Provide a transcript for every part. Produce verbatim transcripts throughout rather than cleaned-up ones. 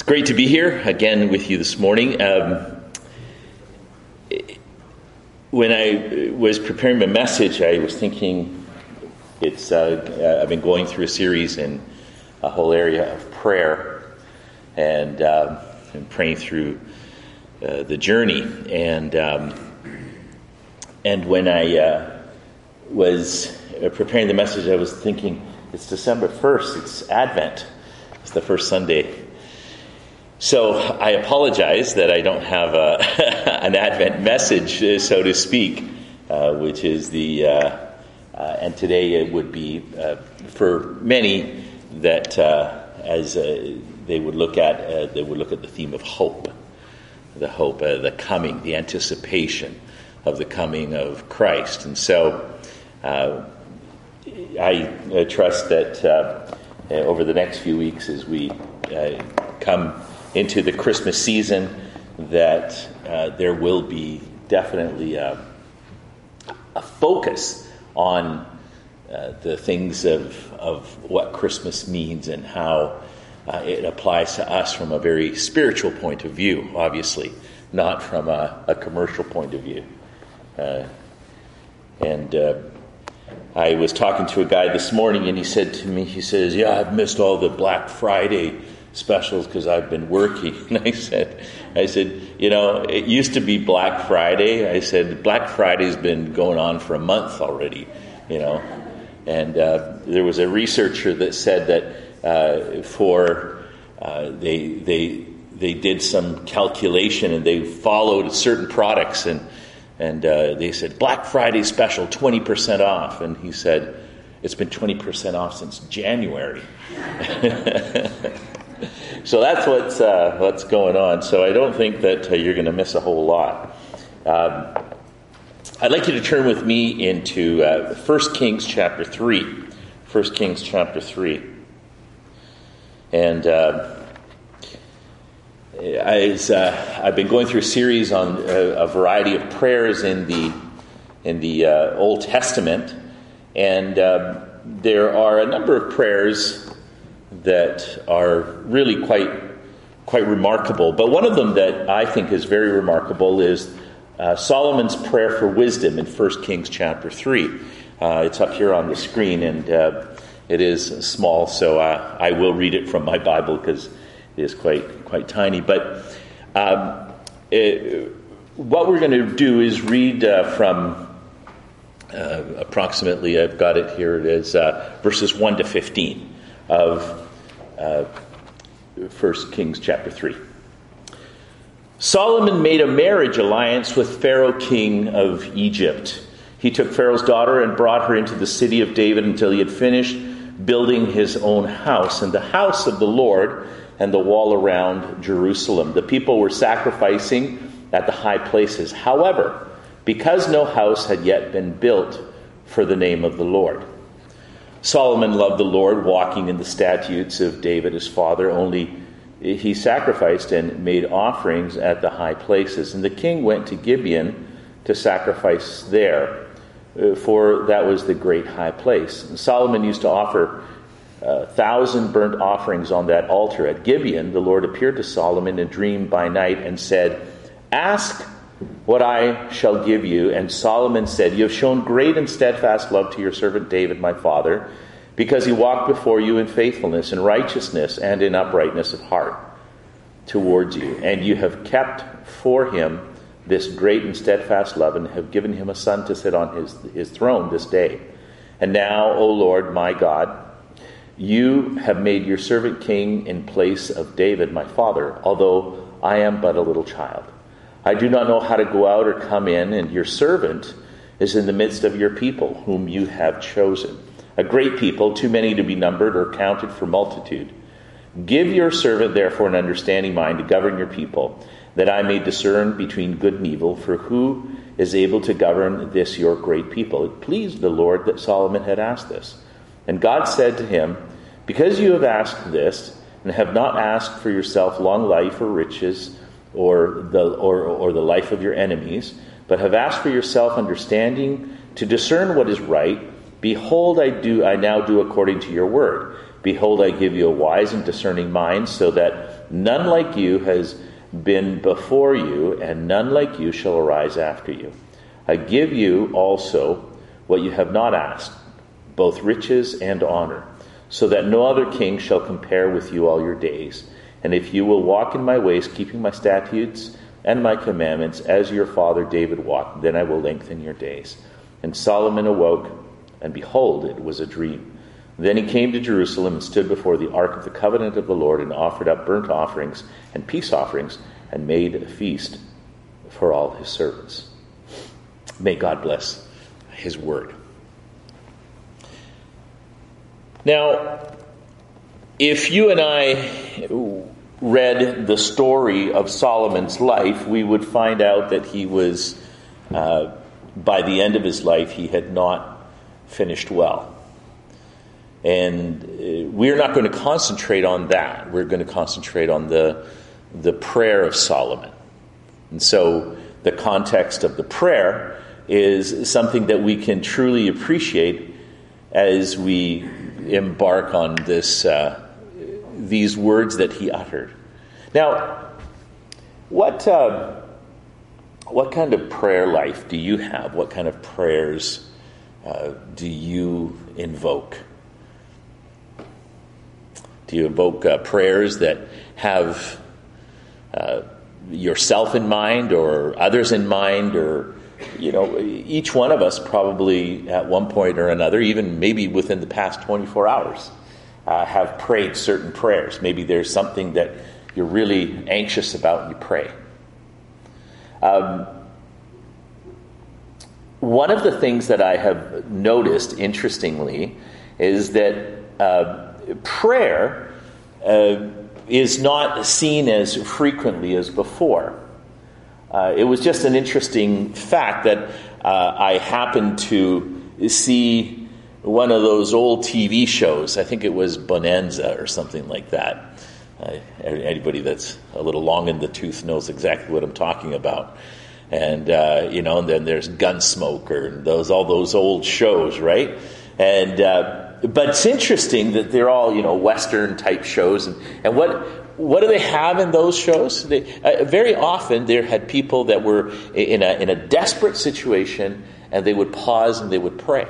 Great to be here again with you this morning. Um, when I was preparing my message, I was thinking it's. Uh, I've been going through a series in a whole area of prayer and, uh, and praying through uh, the journey. And um, and when I uh, was preparing the message, I was thinking it's December first. It's Advent. It's the first Sunday. So I apologize that I don't have a, an Advent message, so to speak, uh, which is the, uh, uh, and today it would be uh, for many that uh, as uh, they would look at, uh, they would look at the theme of hope, the hope, uh, the coming, the anticipation of the coming of Christ. And so uh, I uh, trust that uh, over the next few weeks as we uh, come into the Christmas season, that uh, there will be definitely a, a focus on uh, the things of of what Christmas means and how uh, it applies to us from a very spiritual point of view, obviously, not from a, a commercial point of view. Uh, and uh, I was talking to a guy this morning, and he said to me, he says, yeah, I've missed all the Black Friday specials because I've been working. And I said, I said, you know, it used to be Black Friday. I said, Black Friday's been going on for a month already, you know. And uh, there was a researcher that said that uh, for uh, they they they did some calculation and they followed certain products and and uh, they said Black Friday special twenty percent off, and he said it's been twenty percent off since January. So that's what's uh, what's going on. So I don't think that uh, you're going to miss a whole lot. Um, I'd like you to turn with me into uh, First Kings chapter three. First Kings chapter three. And uh, as, uh, I've been going through a series on uh, a variety of prayers in the in the uh, Old Testament, and uh, there are a number of prayers that are really quite quite remarkable. But one of them that I think is very remarkable is uh, Solomon's prayer for wisdom in First Kings chapter three. Uh, it's up here on the screen, and uh, it is small, so uh, I will read it from my Bible because it is quite quite tiny. But um, it, what we're going to do is read uh, from uh, approximately, I've got it here, it is uh, verses one to fifteen. Of uh, First Kings chapter three. Solomon made a marriage alliance with Pharaoh, king of Egypt. He took Pharaoh's daughter and brought her into the city of David until he had finished building his own house and the house of the Lord and the wall around Jerusalem. The people were sacrificing at the high places. However, because no house had yet been built for the name of the Lord, Solomon loved the Lord, walking in the statutes of David his father, only he sacrificed and made offerings at the high places. And the king went to Gibeon to sacrifice there, for that was the great high place. And Solomon used to offer a thousand burnt offerings on that altar. At Gibeon, the Lord appeared to Solomon in a dream by night and said, "Ask what I shall give you." And Solomon said, "You have shown great and steadfast love to your servant David, my father, because he walked before you in faithfulness and righteousness and in uprightness of heart towards you. And you have kept for him this great and steadfast love and have given him a son to sit on his, his throne this day. And now, O Lord, my God, you have made your servant king in place of David, my father, although I am but a little child. I do not know how to go out or come in, and your servant is in the midst of your people, whom you have chosen, a great people, too many to be numbered or counted for multitude. Give your servant, therefore, an understanding mind to govern your people, that I may discern between good and evil, for who is able to govern this your great people?" It pleased the Lord that Solomon had asked this. And God said to him, "Because you have asked this, and have not asked for yourself long life or riches, or the or, or the life of your enemies, but have asked for yourself understanding to discern what is right, behold, I do I now do according to your word. Behold, I give you a wise and discerning mind, so that none like you has been before you, and none like you shall arise after you. I give you also what you have not asked, both riches and honor, so that no other king shall compare with you all your days. And if you will walk in my ways, keeping my statutes and my commandments, as your father David walked, then I will lengthen your days. And Solomon awoke, and behold, it was a dream. Then he came to Jerusalem and stood before the ark of the covenant of the Lord, and offered up burnt offerings and peace offerings, and made a feast for all his servants. May God bless his word. Now, if you and I read the story of Solomon's life, we would find out that he was, uh, by the end of his life, he had not finished well. And we're not going to concentrate on that. We're going to concentrate on the, the prayer of Solomon. And so the context of the prayer is something that we can truly appreciate as we embark on this uh, these words that he uttered. Now, what uh, what kind of prayer life do you have? What kind of prayers uh, do you invoke? Do you invoke uh, prayers that have uh, yourself in mind, or others in mind, or, you know, each one of us probably at one point or another, even maybe within the past twenty-four hours, uh, have prayed certain prayers. Maybe there's something that you're really anxious about and you pray. Um, one of the things that I have noticed, interestingly, is that uh, prayer uh, is not seen as frequently as before. Uh, it was just an interesting fact that uh, I happened to see one of those old T V shows. I think it was Bonanza or something like that. Uh, anybody that's a little long in the tooth knows exactly what I'm talking about. And, uh, you know, and then there's Gunsmoke, and those, all those old shows, right? And, uh, but it's interesting that they're all, you know, Western type shows. And, and what, what do they have in those shows? They, uh, very often there had people that were in a, in a desperate situation, and they would pause and they would pray.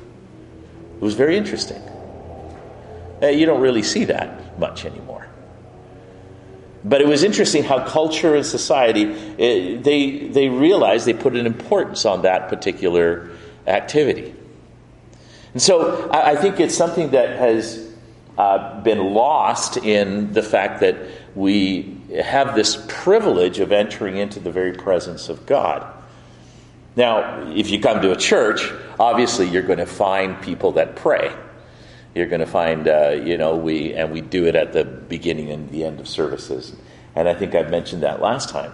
It was very interesting. Uh, you don't really see that much anymore. But it was interesting how culture and society, it, they they realized, they put an importance on that particular activity. And so I, I think it's something that has uh, been lost in the fact that we have this privilege of entering into the very presence of God. Now, if you come to a church, obviously you're going to find people that pray. You're going to find, uh, you know, we and we do it at the beginning and the end of services. And I think I've mentioned that last time.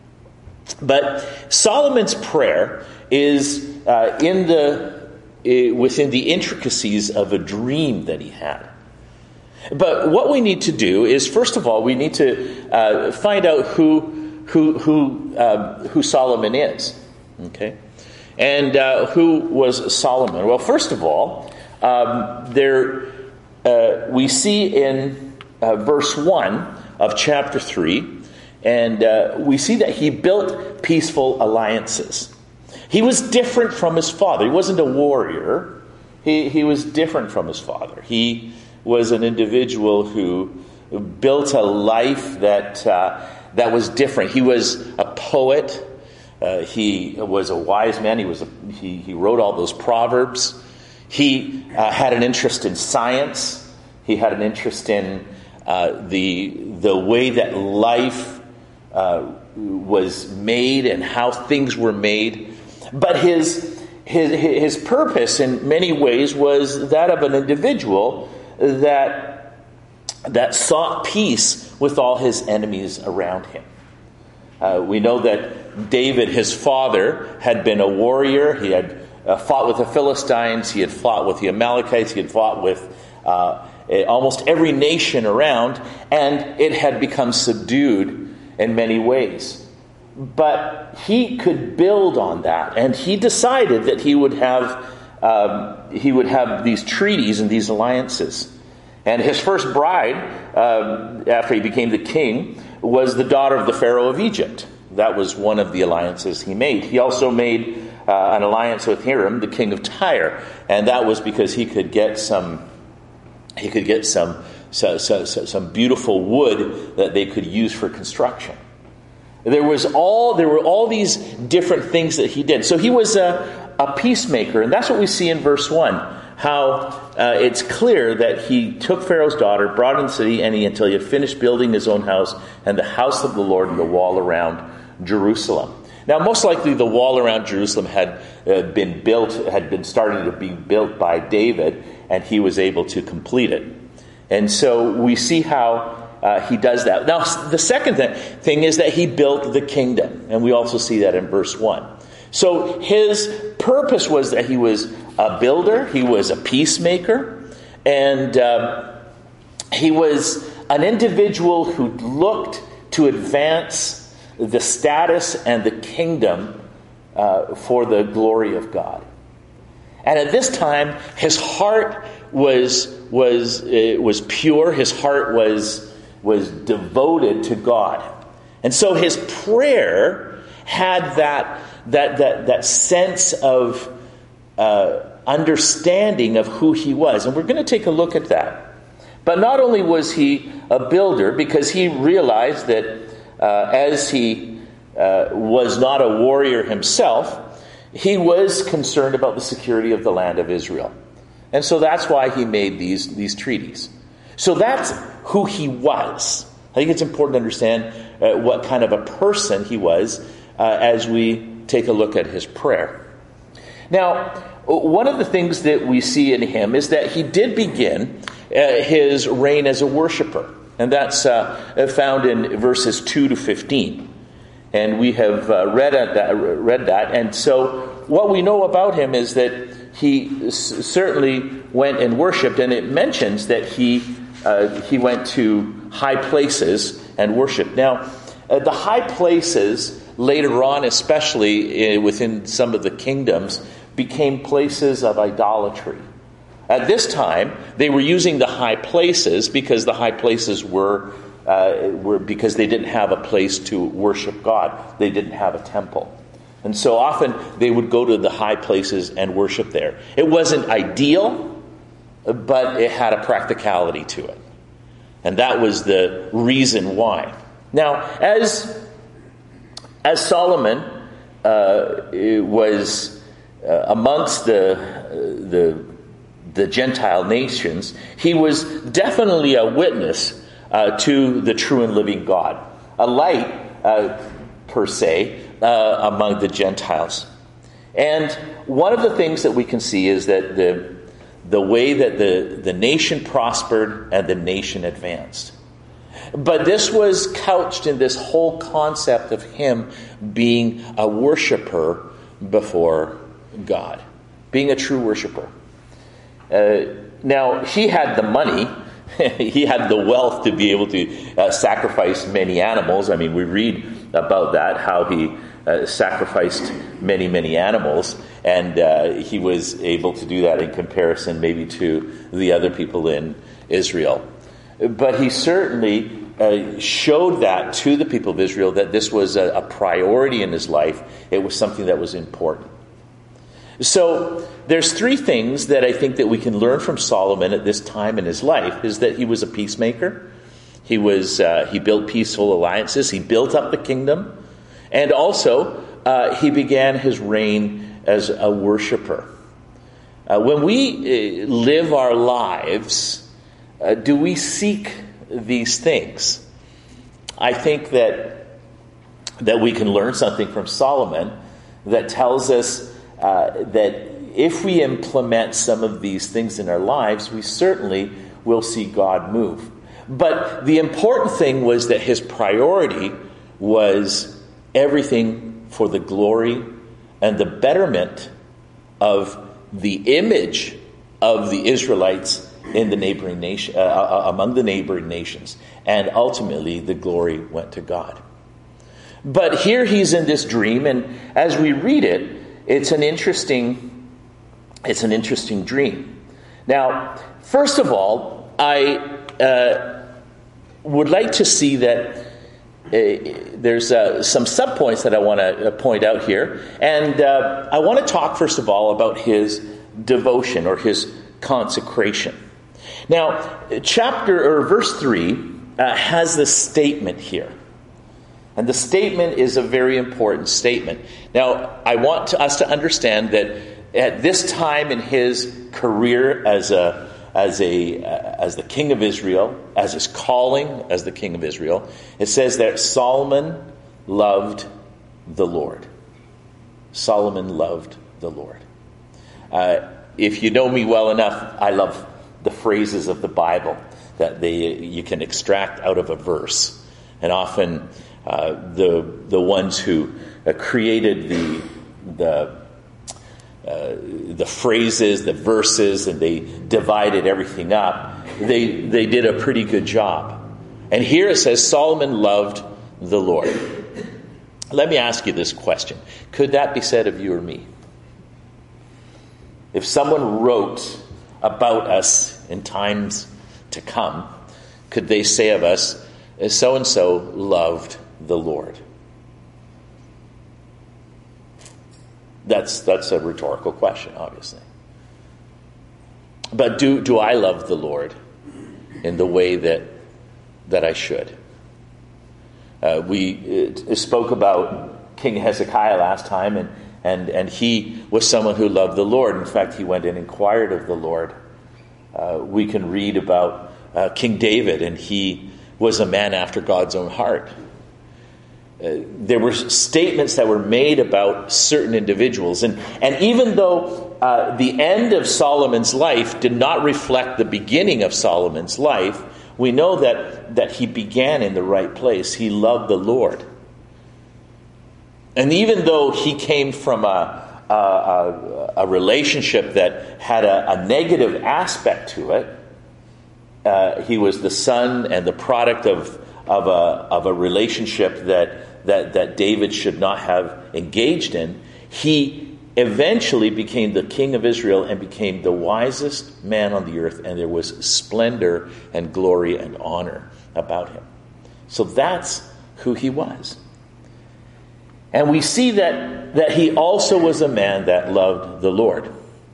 But Solomon's prayer is uh, in the uh, within the intricacies of a dream that he had. But what we need to do is, first of all, we need to uh, find out who who who uh, who Solomon is. Okay, and uh, who was Solomon? Well, first of all. Um, there, uh, we see in uh, verse one of chapter three, and uh, we see that he built peaceful alliances. He was different from his father. He wasn't a warrior. He, he was different from his father. He was an individual who built a life that uh, that was different. He was a poet. Uh, he was a wise man. He was a, he, he wrote all those proverbs. He uh, had an interest in science. He had an interest in uh, the the way that life uh, was made and how things were made. But his his his purpose, in many ways, was that of an individual that that sought peace with all his enemies around him. Uh, we know that David, his father, had been a warrior. He had Uh, fought with the Philistines, he had fought with the Amalekites, he had fought with uh, almost every nation around, and it had become subdued in many ways. But he could build on that, and he decided that he would have um, he would have these treaties and these alliances. And his first bride, uh, after he became the king, was the daughter of the Pharaoh of Egypt. That was one of the alliances he made. He also made uh, an alliance with Hiram, the king of Tyre, and that was because he could get some, he could get some, so, so, so, some beautiful wood that they could use for construction. There was all there were all these different things that he did. So he was a, a peacemaker, and that's what we see in verse one. How uh, it's clear that he took Pharaoh's daughter, brought her in the city, and he, until he had finished building his own house and the house of the Lord and the wall around Jerusalem. Now, most likely, the wall around Jerusalem had uh, been built, had been started to be built by David, and he was able to complete it. And so we see how uh, he does that. Now, the second th- thing is that he built the kingdom, and we also see that in verse one. So his purpose was that he was a builder, he was a peacemaker, and uh, he was an individual who looked to advance the status and the kingdom uh, for the glory of God. And at this time, his heart was was uh, was pure. His heart was was devoted to God, and so his prayer had that that that that sense of uh, understanding of who he was, and we're going to take a look at that. But not only was he a builder, because he realized that uh, as he uh, was not a warrior himself, he was concerned about the security of the land of Israel. And so that's why he made these, these treaties. So that's who he was. I think it's important to understand uh, what kind of a person he was uh, as we take a look at his prayer. Now, one of the things that we see in him is that he did begin uh, his reign as a worshiper. And that's uh, found in verses two to fifteen. And we have uh, read, at that, read that. And so what we know about him is that he s- certainly went and worshipped. And it mentions that he uh, he went to high places and worshipped. Now, uh, the high places later on, especially uh, within some of the kingdoms, became places of idolatry. At this time, they were using the high places because the high places were uh, were because they didn't have a place to worship God. They didn't have a temple. And so often they would go to the high places and worship there. It wasn't ideal, but it had a practicality to it. And that was the reason why. Now, as, as Solomon uh, was uh, amongst the the the Gentile nations, he was definitely a witness uh, to the true and living God, a light uh, per se uh, among the Gentiles. And one of the things that we can see is that the the way that the, the nation prospered and the nation advanced. But this was couched in this whole concept of him being a worshiper before God, being a true worshiper. Uh, now, he had the money, he had the wealth to be able to uh, sacrifice many animals. I mean, we read about that, how he uh, sacrificed many, many animals, and uh, he was able to do that in comparison maybe to the other people in Israel. But he certainly uh, showed that to the people of Israel, that this was a, a priority in his life. It was something that was important. So there's three things that I think that we can learn from Solomon at this time in his life. Is that he was a peacemaker. He was uh, he built peaceful alliances. He built up the kingdom. And also, uh, he began his reign as a worshiper. Uh, when we uh, live our lives, uh, do we seek these things? I think that that we can learn something from Solomon that tells us Uh, that if we implement some of these things in our lives, we certainly will see God move. But the important thing was that his priority was everything for the glory and the betterment of the image of the Israelites in the neighboring nation, uh, among the neighboring nations, and ultimately the glory went to God. But here he's in this dream, and as we read it, It's an interesting, it's an interesting dream. Now, first of all, I uh, would like to see that uh, there's uh, some subpoints that I want to point out here. And uh, I want to talk, first of all, about his devotion or his consecration. Now, chapter or verse three uh, has this statement here. And the statement is a very important statement. Now, I want to, us to understand that at this time in his career as a as a uh, as the king of Israel, as his calling as the king of Israel, it says that Solomon loved the Lord. Solomon loved the Lord. Uh, if you know me well enough, I love the phrases of the Bible that they you can extract out of a verse, and often uh, the the ones who uh, created the the uh, the phrases, the verses, and they divided everything up. They they did a pretty good job. And here it says Solomon loved the Lord. Let me ask you this question: could that be said of you or me? If someone wrote about us in times to come, could they say of us, so-and-so loved the Lord? That's that's a rhetorical question, obviously. But do do I love the Lord in the way that that I should? Uh, we uh, spoke about King Hezekiah last time, and, and, and he was someone who loved the Lord. In fact, he went and inquired of the Lord. Uh, we can read about uh, King David, and he was a man after God's own heart. Uh, there were statements that were made about certain individuals. And, and even though uh, the end of Solomon's life did not reflect the beginning of Solomon's life, we know that, that he began in the right place. He loved the Lord. And even though he came from a, a, a, a relationship that had a, a negative aspect to it, uh, he was the son and the product of, of, a, of a relationship that, that, that David should not have engaged in, he eventually became the king of Israel and became the wisest man on the earth, and there was splendor and glory and honor about him. So that's who he was. And we see that, that he also was a man that loved the Lord.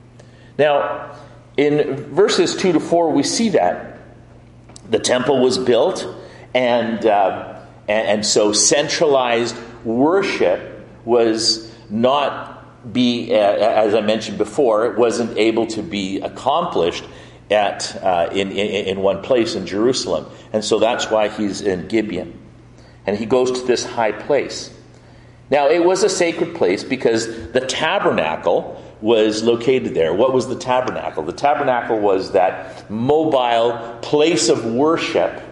Now, in verses two to four, we see that the temple was built, and uh, and, and so centralized worship was not be, uh, as I mentioned before, it wasn't able to be accomplished at uh, in, in in one place in Jerusalem, and so that's why he's in Gibeon, and he goes to this high place. Now, it was a sacred place because the tabernacle was located there. What was the tabernacle? The tabernacle was that mobile place of worship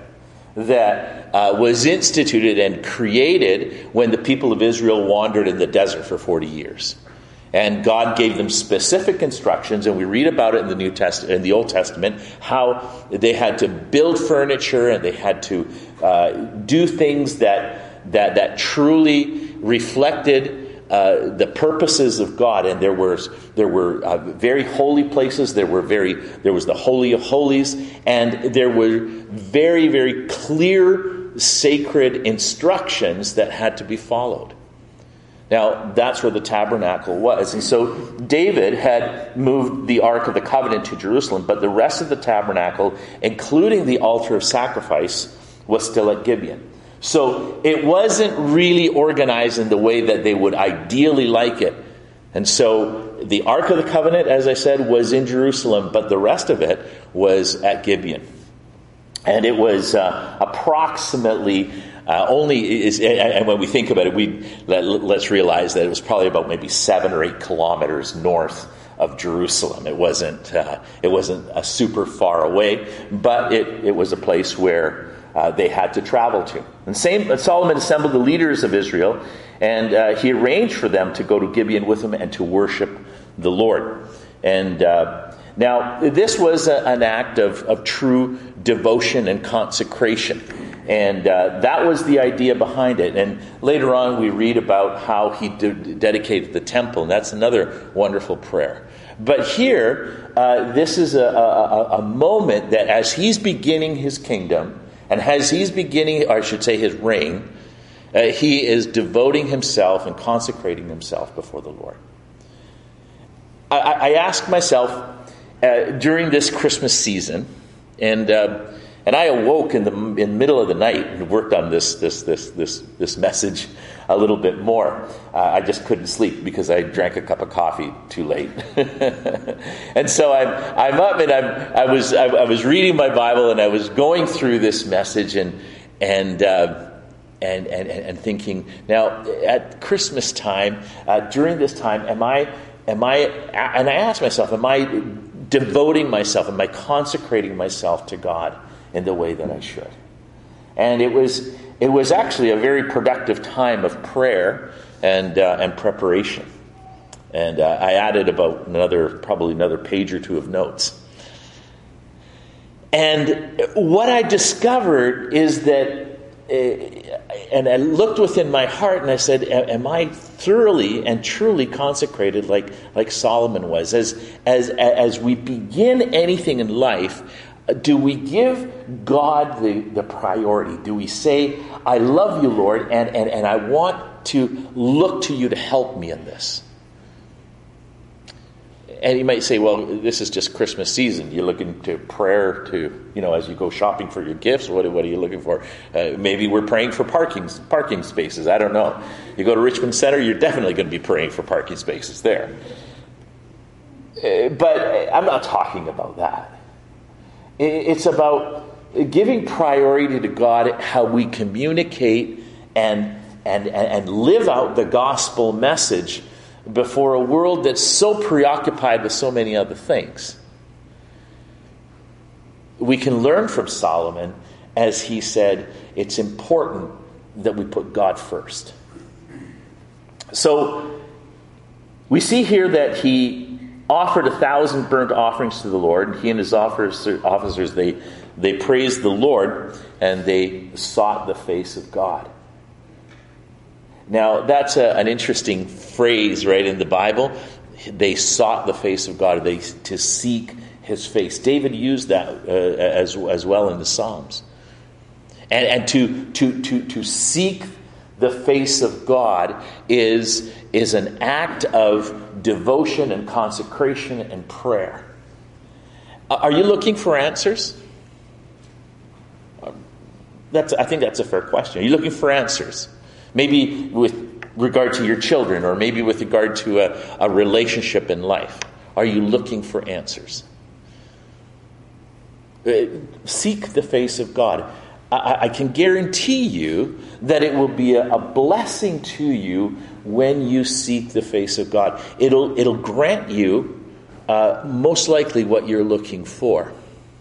that uh, was instituted and created when the people of Israel wandered in the desert for forty years. And God gave them specific instructions, and we read about it in the New Testament, in the Old Testament, how they had to build furniture and they had to uh, do things that that that truly reflected uh, the purposes of God. And there was there were uh, very holy places. There were very there was the Holy of Holies, and there were very very clear sacred instructions that had to be followed. Now, that's where the tabernacle was. And so David had moved the Ark of the Covenant to Jerusalem, but the rest of the tabernacle, including the altar of sacrifice, was still at Gibeon. So it wasn't really organized in the way that they would ideally like it. And so the Ark of the Covenant, as I said, was in Jerusalem, but the rest of it was at Gibeon. And it was uh, approximately... Uh, only is, and when we think about it, we let, let's realize that it was probably about maybe seven or eight kilometers north of Jerusalem. It wasn't uh, it wasn't a super far away, but it, it was a place where uh, they had to travel to. And same, Solomon assembled the leaders of Israel, and uh, he arranged for them to go to Gibeon with him and to worship the Lord. And uh, now this was a, an act of, of true devotion and consecration. And uh, that was the idea behind it. And later on we read about how he de- dedicated the temple. And that's another wonderful prayer. But here, uh, this is a, a, a moment that as he's beginning his kingdom, and as he's beginning, or I should say his reign, uh, he is devoting himself and consecrating himself before the Lord. I, I ask myself uh, during this Christmas season, and uh, and I awoke in the in the middle of the night and worked on this this this this this message a little bit more. Uh, I just couldn't sleep because I drank a cup of coffee too late, and so I'm I'm up and I'm I was I, I was reading my Bible and I was going through this message and and. Uh, And, and and thinking now at Christmas time, uh, during this time, am I am I and I ask myself, am I devoting myself, am I consecrating myself to God in the way that I should? And it was it was actually a very productive time of prayer and uh, and preparation. And uh, I added about another probably another page or two of notes. And what I discovered is that. And I looked within my heart and I said, am I thoroughly and truly consecrated like, like Solomon was? As, as, as we begin anything in life, do we give God the, the priority? Do we say, I love you, Lord, and, and, and I want to look to you to help me in this? And you might say, well, this is just Christmas season. You're looking to prayer to, you know, as you go shopping for your gifts. What, what are you looking for? Uh, maybe we're praying for parking parking spaces. I don't know. You go to Richmond Center, you're definitely going to be praying for parking spaces there. Uh, but I'm not talking about that. It's about giving priority to God, how we communicate and and and live out the gospel message before a world that's so preoccupied with so many other things. We can learn from Solomon, as he said, it's important that we put God first. So we see here that he offered a thousand burnt offerings to the Lord. He and his officers, they, they praised the Lord and they sought the face of God. Now, that's a, an interesting phrase, right, in the Bible. They sought the face of God, they to seek his face. David used that uh, as as well in the Psalms. And, and to, to, to, to seek the face of God is, is an act of devotion and consecration and prayer. Are you looking for answers? That's, I think that's a fair question. Are you looking for answers? Maybe with regard to your children, or maybe with regard to a, a relationship in life. Are you looking for answers? Seek the face of God. I, I can guarantee you that it will be a, a blessing to you when you seek the face of God. It'll, it'll grant you uh, most likely what you're looking for.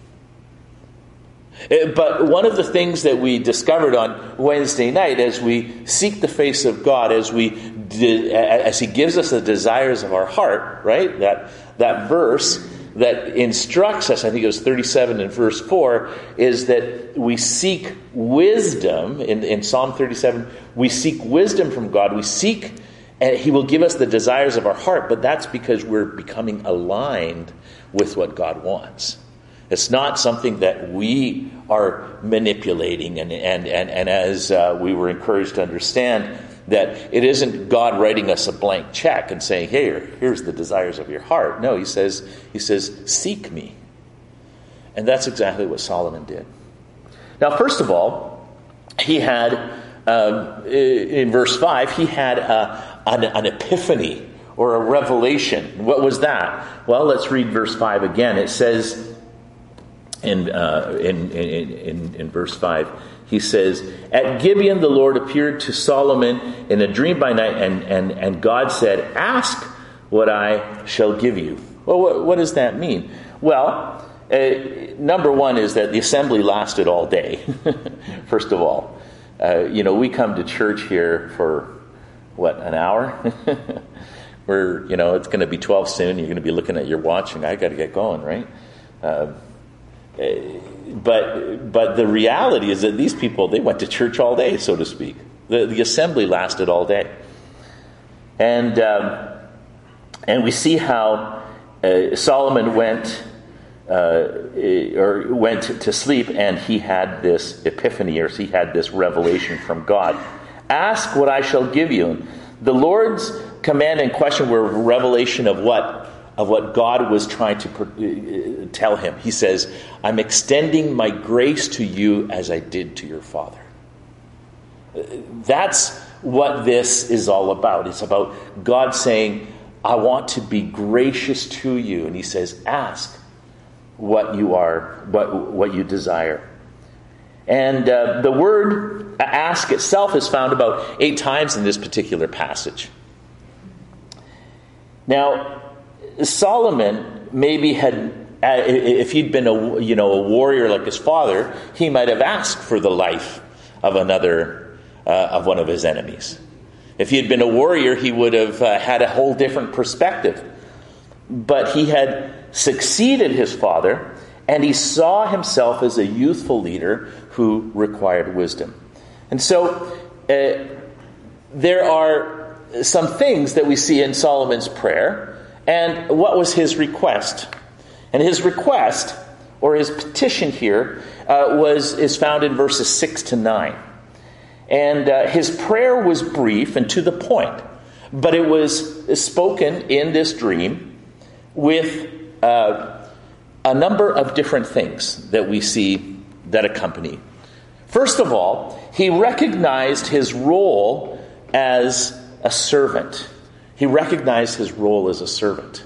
But one of the things that we discovered on Wednesday night, as we seek the face of God, as we as He gives us the desires of our heart, right? That that verse that instructs us, I think it was thirty-seven and verse four, is that we seek wisdom. In, in Psalm thirty-seven, we seek wisdom from God. We seek, and He will give us the desires of our heart. But that's because we're becoming aligned with what God wants. It's not something that we are manipulating, and and and, and as uh, we were encouraged to understand, that it isn't God writing us a blank check and saying, "Hey, here's the desires of your heart." No, he says, he says, "Seek me," and that's exactly what Solomon did. Now, first of all, he had um, in verse five, he had a, an, an epiphany or a revelation. What was that? Well, let's read verse five again. It says. In, uh, in, in, in, in verse five, he says, "At Gibeon the Lord appeared to Solomon in a dream by night, and, and, and God said, 'Ask what I shall give you.'" Well, what, what does that mean? Well, uh, number one is that the assembly lasted all day, first of all. Uh, you know, we come to church here for, what, an hour? We're, you know, it's going to be twelve soon. You're going to be looking at your watch, and I got to get going, right? Uh, But but the reality is that these people, they went to church all day, so to speak. The, the assembly lasted all day. And um, and we see how uh, Solomon went uh, or went to sleep, and he had this epiphany, or he had this revelation from God. Ask what I shall give you. The Lord's command and question were a revelation of what? Of what God was trying to tell him. He says, I'm extending my grace to you as I did to your father. That's what this is all about. It's about God saying, I want to be gracious to you. And he says, ask what you are, what, what you desire. And uh, the word ask itself is found about eight times in this particular passage. Now, Solomon maybe had, if he'd been a you know a warrior like his father, he might have asked for the life of another uh, of one of his enemies. If he had been a warrior, he would have uh, had a whole different perspective. But he had succeeded his father, and he saw himself as a youthful leader who required wisdom. And so uh, there are some things that we see in Solomon's prayer. And what was his request? And his request, or his petition here, uh, was is found in verses six to nine. And uh, his prayer was brief and to the point, but it was spoken in this dream with uh, a number of different things that we see that accompany. First of all, he recognized his role as a servant. He recognized his role as a servant.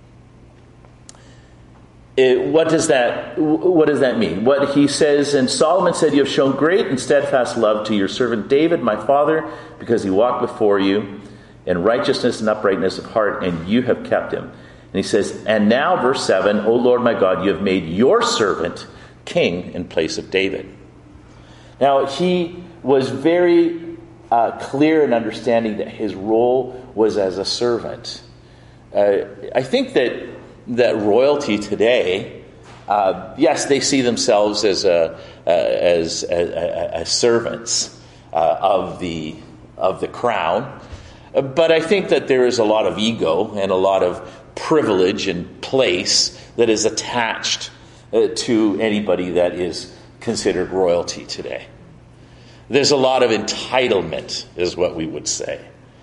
It, what does that what does that mean? What he says, and Solomon said, you have shown great and steadfast love to your servant David, my father, because he walked before you in righteousness and uprightness of heart, and you have kept him. And he says, and now, verse seven, O Lord my God, you have made your servant king in place of David. Now, he was very uh, clear in understanding that his role was as a servant. Uh, I think that that royalty today, uh, yes, they see themselves as a, uh, as, as, as servants uh, of the of the crown, but I think that there is a lot of ego and a lot of privilege and place that is attached uh, to anybody that is considered royalty today. There's a lot of entitlement, is what we would say.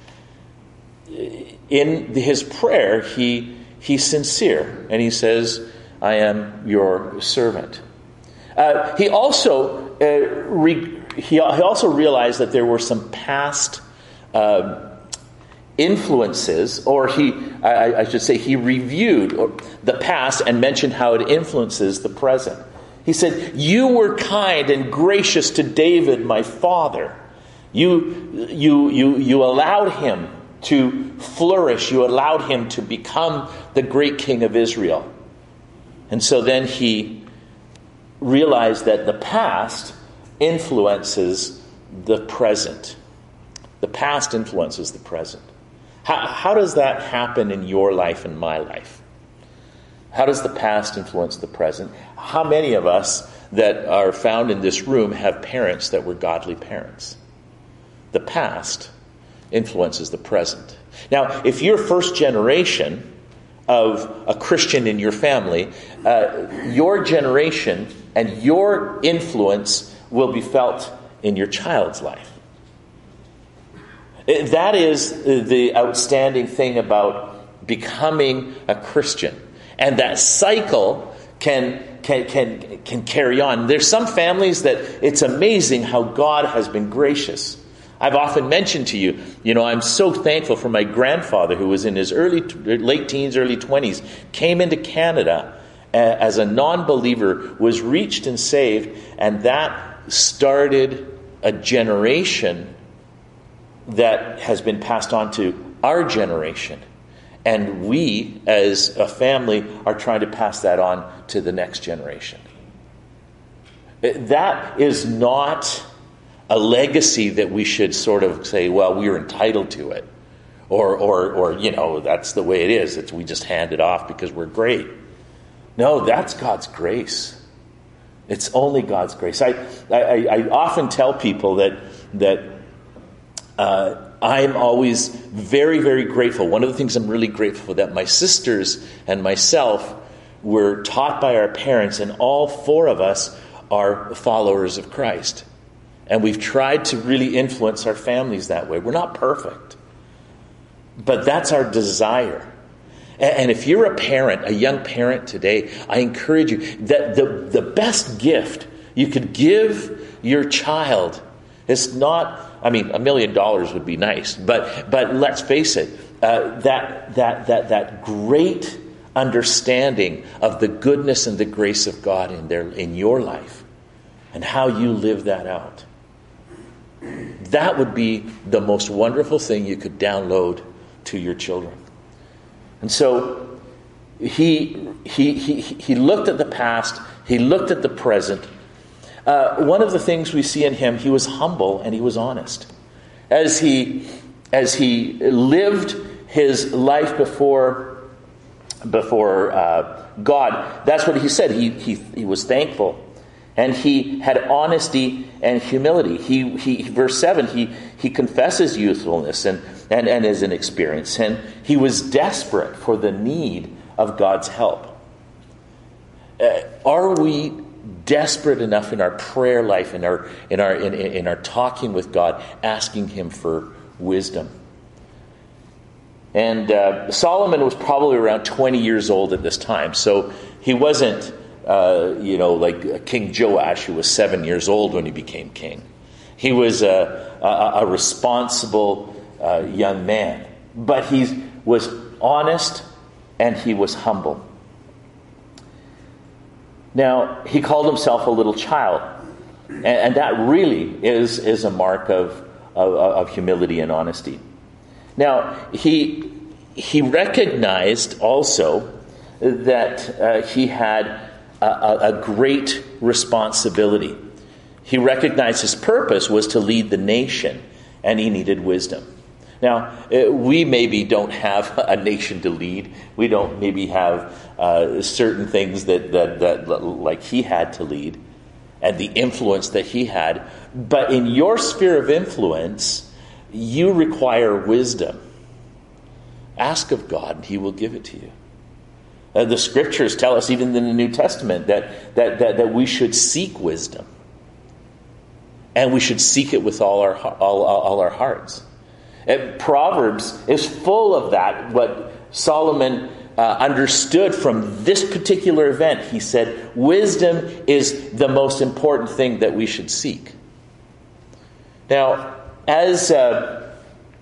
In his prayer, he he's sincere, and he says, I am your servant. Uh, he also uh, re, he, he also realized that there were some past uh, influences, or he I, I should say he reviewed the past and mentioned how it influences the present. He said, you were kind and gracious to David, my father. You you you you allowed him to flourish. You allowed him to become the great king of Israel. And so then he realized that the past influences the present. The past influences the present. How, how does that happen in your life and my life? How does the past influence the present? How many of us that are found in this room have parents that were godly parents? The past influences the present. Now, if you're first generation of a Christian in your family, uh, your generation and your influence will be felt in your child's life. That is the outstanding thing about becoming a Christian. And that cycle can can can can carry on. There's some families that it's amazing how God has been gracious. I've often mentioned to you, you know, I'm so thankful for my grandfather who was in his early, late teens, early twenties, came into Canada as a non-believer, was reached and saved, and that started a generation that has been passed on to our generation. And we, as a family, are trying to pass that on to the next generation. That is not a legacy that we should sort of say, well, we're entitled to it. Or, or, or you know, that's the way it is. It's, we just hand it off because we're great. No, that's God's grace. It's only God's grace. I, I, I often tell people that, that uh, I'm always very, very grateful. One of the things I'm really grateful for, that my sisters and myself were taught by our parents, and all four of us are followers of Christ. And we've tried to really influence our families that way. We're not perfect, but that's our desire. And if you're a parent, a young parent today, I encourage you that the, the best gift you could give your child is not, I mean, a million dollars would be nice, but but let's face it, uh, that that that that great understanding of the goodness and the grace of God in their in your life and how you live that out. That would be the most wonderful thing you could download to your children. And so he he he he looked at the past, he looked at the present. Uh, one of the things we see in him, he was humble and he was honest. As he as he lived his life before before uh, God, that's what he said. He he he was thankful, and he had honesty and humility. He he verse seven. He he confesses youthfulness and and and his inexperience, and he was desperate for the need of God's help. Uh, are we desperate enough in our prayer life, in our in our in, in our talking with God, asking him for wisdom? And uh, Solomon was probably around twenty years old at this time, so he wasn't uh, you know like King Joash, who was seven years old when he became king. He was a, a, a responsible uh, young man, but he was honest and he was humble. Now, he called himself a little child, and, and that really is, is a mark of, of, of humility and honesty. Now, he he recognized also that uh, he had a, a, a great responsibility. He recognized his purpose was to lead the nation, and he needed wisdom. Now, we maybe don't have a nation to lead. We don't maybe have uh, certain things that, that, that like he had to lead and the influence that he had. But in your sphere of influence, you require wisdom. Ask of God, and he will give it to you. Uh, the scriptures tell us, even in the New Testament, that, that, that, that we should seek wisdom. And we should seek it with all our, all, all our hearts. And Proverbs is full of that, what Solomon uh, understood from this particular event. He said, wisdom is the most important thing that we should seek. Now, as uh,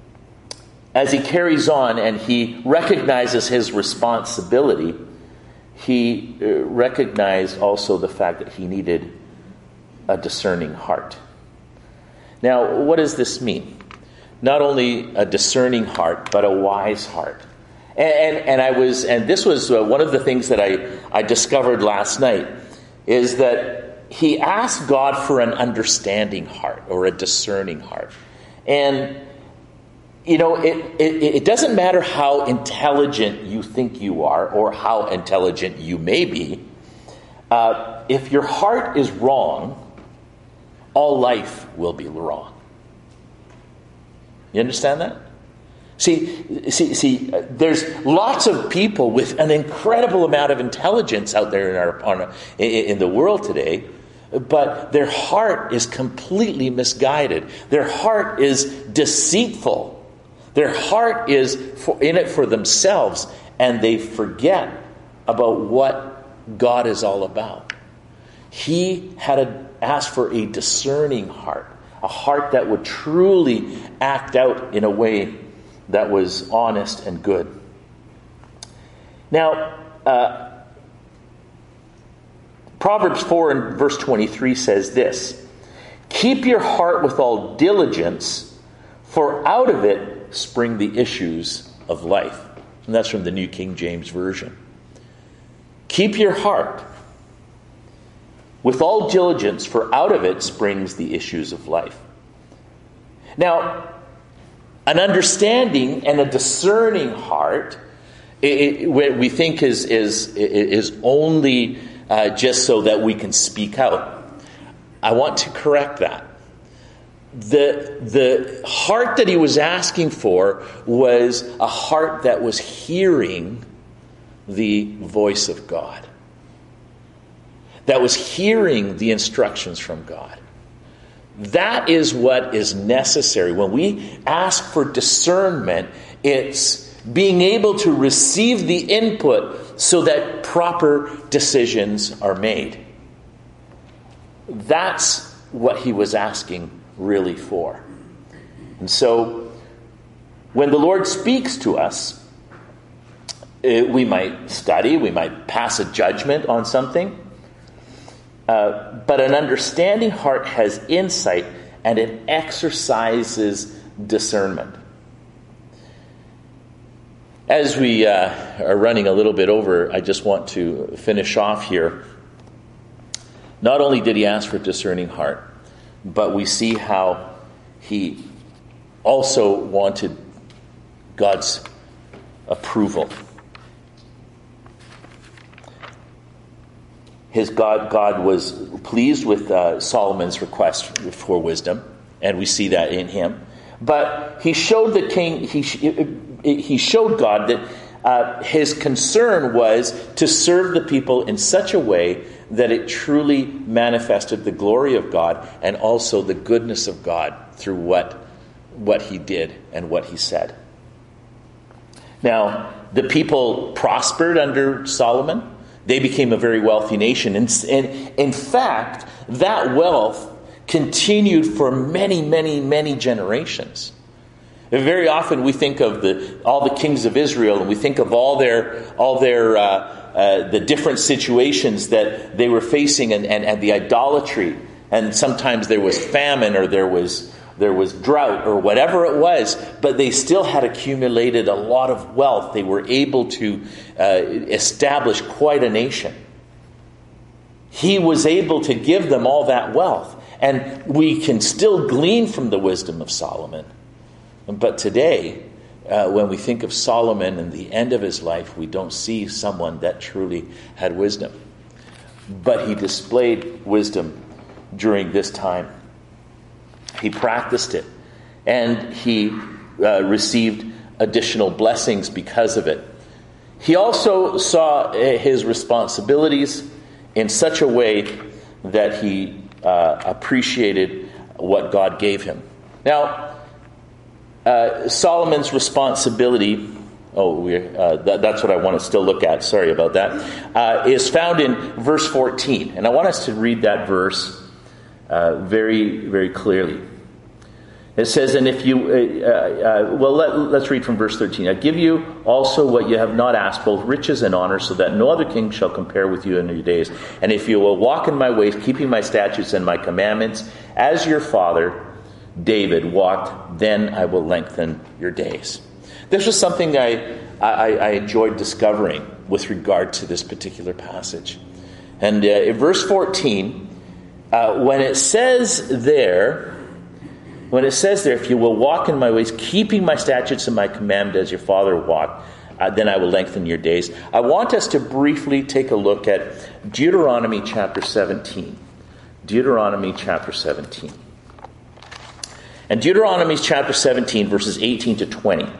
as he carries on and he recognizes his responsibility, he uh, recognized also the fact that he needed a discerning heart. Now, what does this mean? Not only a discerning heart, but a wise heart. And, and, and I was, and this was uh, one of the things that I, I discovered last night, is that he asked God for an understanding heart or a discerning heart. And, you know, it, it, it doesn't matter how intelligent you think you are or how intelligent you may be. Uh, if your heart is wrong, all life will be wrong. You understand that? See, see, see. Uh, there's lots of people with an incredible amount of intelligence out there in our on a, in, in the world today, but their heart is completely misguided. Their heart is deceitful. Their heart is for, in it for themselves, and they forget about what God is all about. He had to ask for a discerning heart. A heart that would truly act out in a way that was honest and good. Now, uh, Proverbs four and verse twenty-three says this: "Keep your heart with all diligence, for out of it spring the issues of life." And that's from the New King James Version. Keep your heart with all diligence, for out of it springs the issues of life. Now, an understanding and a discerning heart, it, it, we think is is is only uh, just so that we can speak out. I want to correct that. the, the heart that he was asking for was a heart that was hearing the voice of God, that was hearing the instructions from God. That is what is necessary. When we ask for discernment, it's being able to receive the input so that proper decisions are made. That's what he was asking really for. And so, when the Lord speaks to us, we might study, we might pass a judgment on something, uh, but an understanding heart has insight and it exercises discernment. As we uh, are running a little bit over, I just want to finish off here. Not only did he ask for a discerning heart, but we see how he also wanted God's approval. His God, God was pleased with uh, Solomon's request for wisdom, and we see that in him. But he showed the king, he, he showed God that uh, his concern was to serve the people in such a way that it truly manifested the glory of God and also the goodness of God through what, what he did and what he said. Now, the people prospered under Solomon. They became a very wealthy nation. And, and in fact, that wealth continued for many, many, many generations. And very often we think of the all the kings of Israel, and we think of all their all their uh, uh, the different situations that they were facing, and, and, and the idolatry. And sometimes there was famine, or there was there was drought, or whatever it was. But they still had accumulated a lot of wealth. They were able to uh, establish quite a nation. He was able to give them all that wealth. And we can still glean from the wisdom of Solomon. But today, uh, when we think of Solomon and the end of his life, we don't see someone that truly had wisdom. But he displayed wisdom during this time. He practiced it. And he uh, received additional blessings because of it. He also saw his responsibilities in such a way that he Uh, appreciated what God gave him. Now, uh, Solomon's responsibility, oh, we're, uh, that, that's what I want to still look at, sorry about that, uh, is found in verse fourteen. And I want us to read that verse uh, very, very clearly. It says, and if you, uh, uh, well, let, let's read from verse thirteen. I give you also what you have not asked, both riches and honor, so that no other king shall compare with you in your days. And if you will walk in my ways, keeping my statutes and my commandments, as your father David walked, then I will lengthen your days. This was something I, I, I enjoyed discovering with regard to this particular passage. And uh, in verse fourteen, uh, when it says there, When it says there, if you will walk in my ways, keeping my statutes and my commandments as your father walked, uh, then I will lengthen your days. I want us to briefly take a look at Deuteronomy chapter seventeen. Deuteronomy chapter seventeen. And Deuteronomy chapter seventeen, verses eighteen to twenty.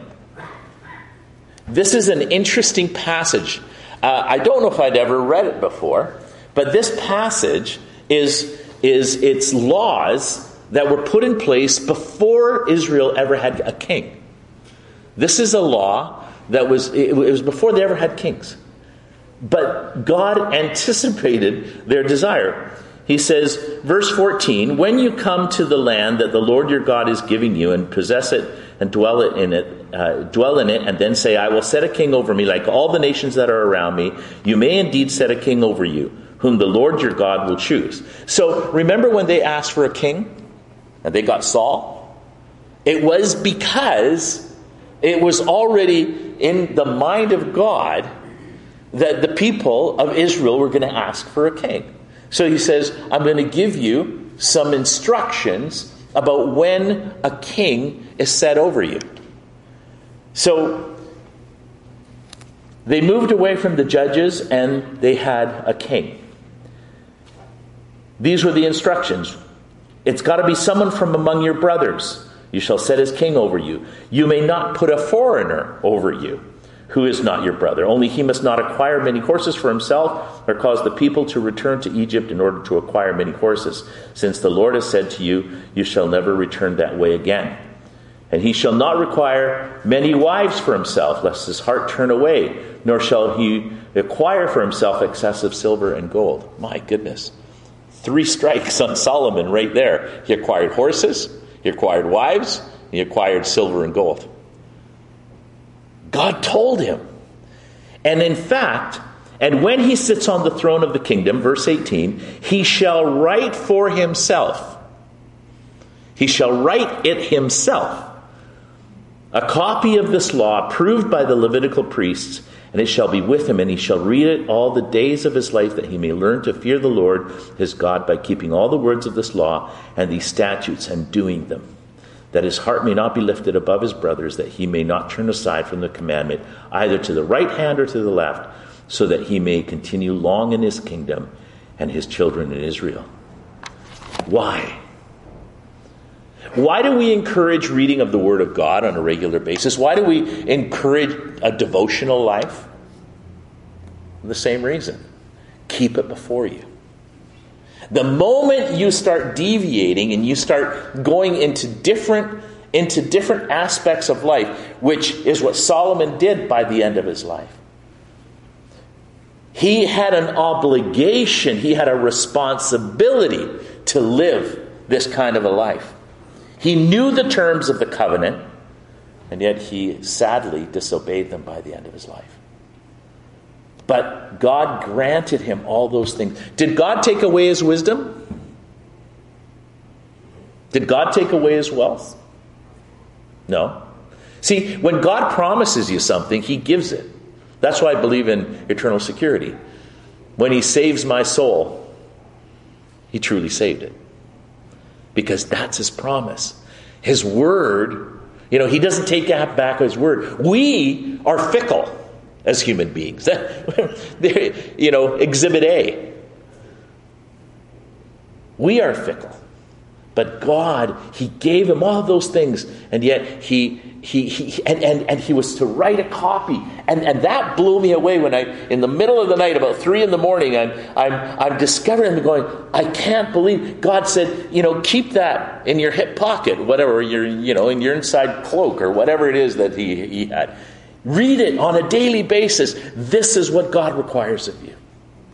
This is an interesting passage. Uh, I don't know if I'd ever read it before, but this passage is, is its laws that were put in place before Israel ever had a king. This is a law that was, it was before they ever had kings. But God anticipated their desire. He says, verse fourteen, when you come to the land that the Lord your God is giving you and possess it and dwell it in it, uh, dwell in it, and then say, I will set a king over me like all the nations that are around me, you may indeed set a king over you, whom the Lord your God will choose. So remember when they asked for a king? And they got Saul. It was because it was already in the mind of God that the people of Israel were going to ask for a king. So he says, I'm going to give you some instructions about when a king is set over you. So they moved away from the judges and they had a king. These were the instructions. It's got to be someone from among your brothers. You shall set as king over you. You may not put a foreigner over you, who is not your brother. Only he must not acquire many horses for himself, or cause the people to return to Egypt in order to acquire many horses, since the Lord has said to you, you shall never return that way again. And he shall not require many wives for himself, lest his heart turn away, nor shall he acquire for himself excessive silver and gold. My goodness. Three strikes on Solomon right there. He acquired horses, he acquired wives, he acquired silver and gold. God told him. And in fact, and when he sits on the throne of the kingdom, verse eighteen, he shall write for himself. He shall write it himself. A copy of this law approved by the Levitical priests, and it shall be with him, and he shall read it all the days of his life, that he may learn to fear the Lord his God by keeping all the words of this law and these statutes and doing them, that his heart may not be lifted above his brothers, that he may not turn aside from the commandment, either to the right hand or to the left, so that he may continue long in his kingdom and his children in Israel. Why? Why do we encourage reading of the Word of God on a regular basis? Why do we encourage a devotional life? The same reason. Keep it before you. The moment you start deviating and you start going into different, into different aspects of life, which is what Solomon did by the end of his life. He had an obligation, he had a responsibility to live this kind of a life. He knew the terms of the covenant, and yet he sadly disobeyed them by the end of his life. But God granted him all those things. Did God take away his wisdom? Did God take away his wealth? No. See, when God promises you something, he gives it. That's why I believe in eternal security. When he saves my soul, he truly saved it. Because that's his promise. His word, you know, he doesn't take back his word. We are fickle as human beings. You know, exhibit A. We are fickle. But God, he gave him all those things, and yet he he he and, and, and he was to write a copy. And, and that blew me away when I, in the middle of the night, about three in the morning, I'm I'm I'm discovering and going, I can't believe God said, you know, keep that in your hip pocket, whatever, your you know, in your inside cloak or whatever it is that he, he had. Read it on a daily basis. This is what God requires of you.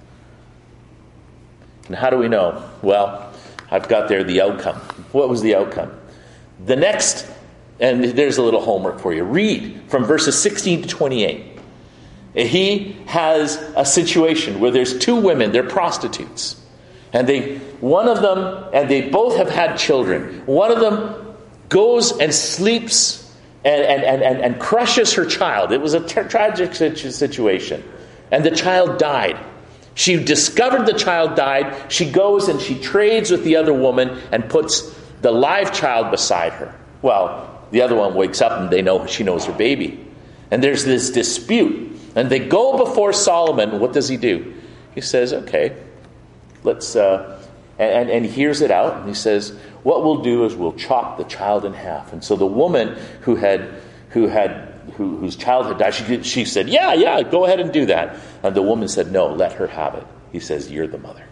And how do we know? Well, I've got there the outcome. What was the outcome? The next, and there's a little homework for you. Read from verses sixteen to twenty-eight. He has a situation where there's two women, they're prostitutes. And they, one of them, and they both have had children. One of them goes and sleeps and, and, and, and crushes her child. It was a tra- tragic situation. And the child died. She discovered the child died. She goes and she trades with the other woman and puts the live child beside her. Well, the other one wakes up and they know she knows her baby. And there's this dispute. And they go before Solomon. What does he do? He says, okay, let's, uh, and, and he hears it out. And he says, what we'll do is we'll chop the child in half. And so the woman who had, who had, Who, whose child had died, she, she said, yeah, yeah, go ahead and do that. And the woman said, no, let her have it. He says, you're the mother.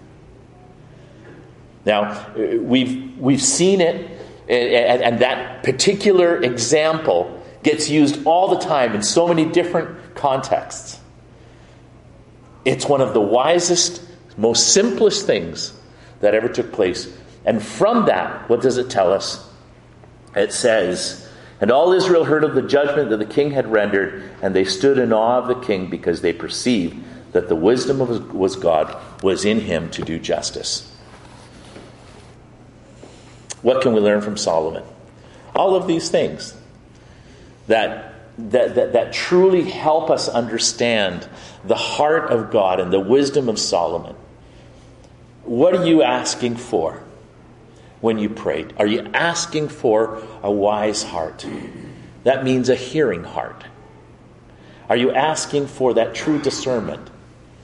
Now, we've we've seen it, and, and that particular example gets used all the time in so many different contexts. It's one of the wisest, most simplest things that ever took place. And from that, what does it tell us? It says, and all Israel heard of the judgment that the king had rendered, and they stood in awe of the king because they perceived that the wisdom of was God was in him to do justice. What can we learn from Solomon? All of these things that, that, that, that truly help us understand the heart of God and the wisdom of Solomon. What are you asking for? When you prayed, are you asking for a wise heart? That means a hearing heart. Are you asking for that true discernment?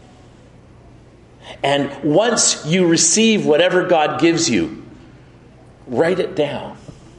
And once you receive whatever God gives you, write it down.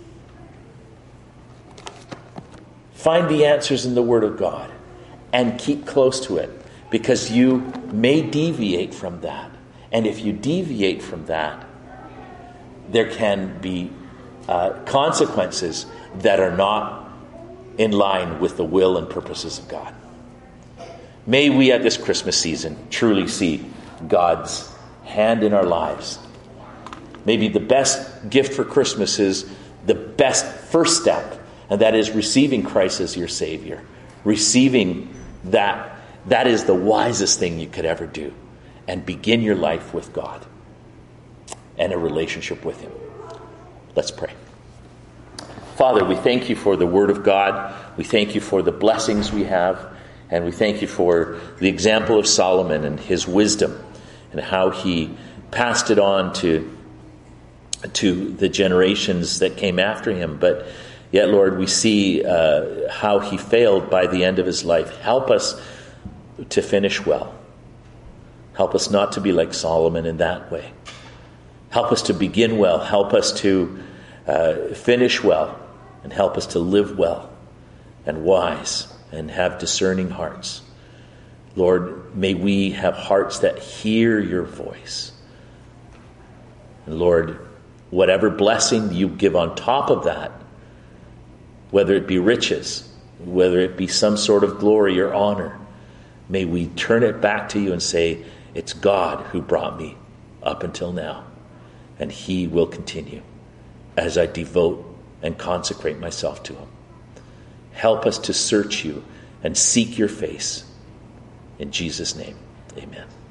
Find the answers in the Word of God and keep close to it, because you may deviate from that. And if you deviate from that, there can be uh, consequences that are not in line with the will and purposes of God. May we at this Christmas season truly see God's hand in our lives. Maybe the best gift for Christmas is the best first step, and that is receiving Christ as your Savior. Receiving that, that is the wisest thing you could ever do. And begin your life with God and a relationship with Him. Let's pray. Father, we thank you for the Word of God. We thank you for the blessings we have. And we thank you for the example of Solomon and his wisdom and how he passed it on to, to the generations that came after him. But yet, Lord, we see uh, how he failed by the end of his life. Help us to finish well. Help us not to be like Solomon in that way. Help us to begin well. Help us to uh, finish well. And help us to live well and wise and have discerning hearts. Lord, may we have hearts that hear your voice. And Lord, whatever blessing you give on top of that, whether it be riches, whether it be some sort of glory or honor, may we turn it back to you and say, it's God who brought me up until now, and He will continue as I devote and consecrate myself to Him. Help us to search you and seek your face. In Jesus' name, amen.